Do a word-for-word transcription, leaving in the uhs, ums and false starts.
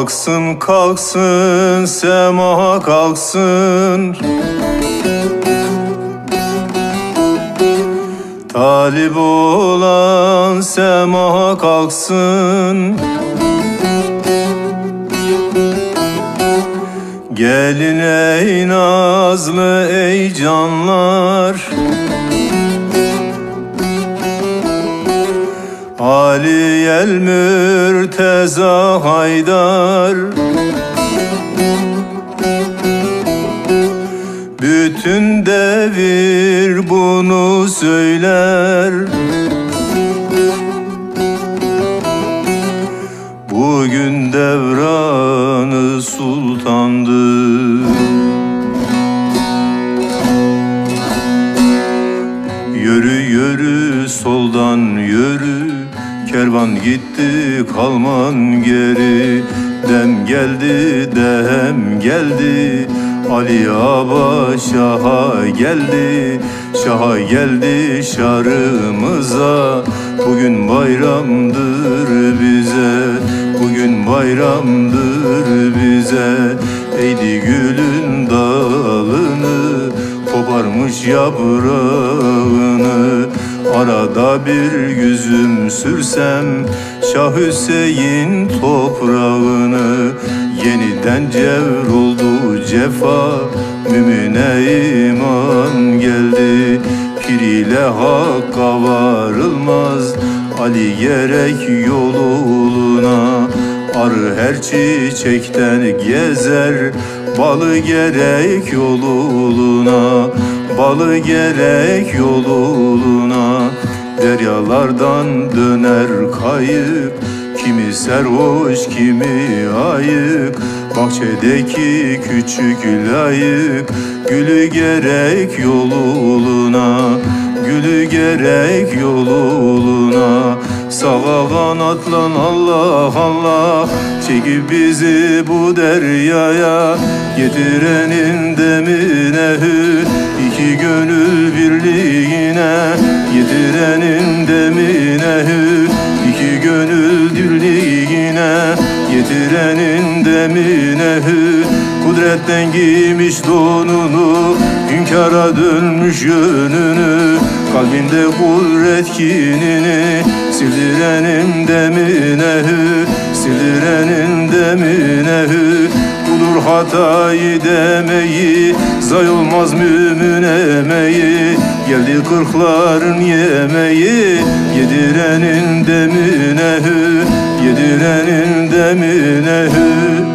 Kalksın kalksın sema kalksın, talip olan sema kalksın. Gelin ey nazlı ey canlar, Ali el Mürteza Haydar. Bütün devir bunu söyler, bugün devranı sultandı. Yürü yürü soldan yürü, kervan gitti kalman geri. Dem geldi dem geldi, Ali Aba Şah'a geldi. Şah'a geldi şarımıza, bugün bayramdır bize. Bugün bayramdır bize. Eğdi gülün dalını, koparmış yaprağını. Arada bir yüzüm sürsem Şah Hüseyin toprağını. Yeniden cevr oldu cefa, mümine iman geldi. Pir ile hakka varılmaz, Ali gerek yoluna. Arı her çiçekten gezer, balı gerek yoluna. Balı gerek yoluna. Deryalardan döner kayık, kimi serhoş kimi ayık. Bahçedeki küçük layık, gülü gerek yoluna. Gülü gerek yoluna. Sağa kanatlan Allah Allah, çekip bizi bu deryaya. Getirenin demine hü, iki gönül birliğine. Getirenin demine hü, iki gönül birliğine. Getirenin demine hü, kudretten giymiş donunu. Hünkâra dönmüş yönünü, kalbinde kudret kinini. Sildirenin demine hü, sildirenin demine hü. Budur hatayı demeyi, zay olmaz mümin emeği. Geldi kırkların yemeği, yedirenin demine hü, yedirenin demine hü.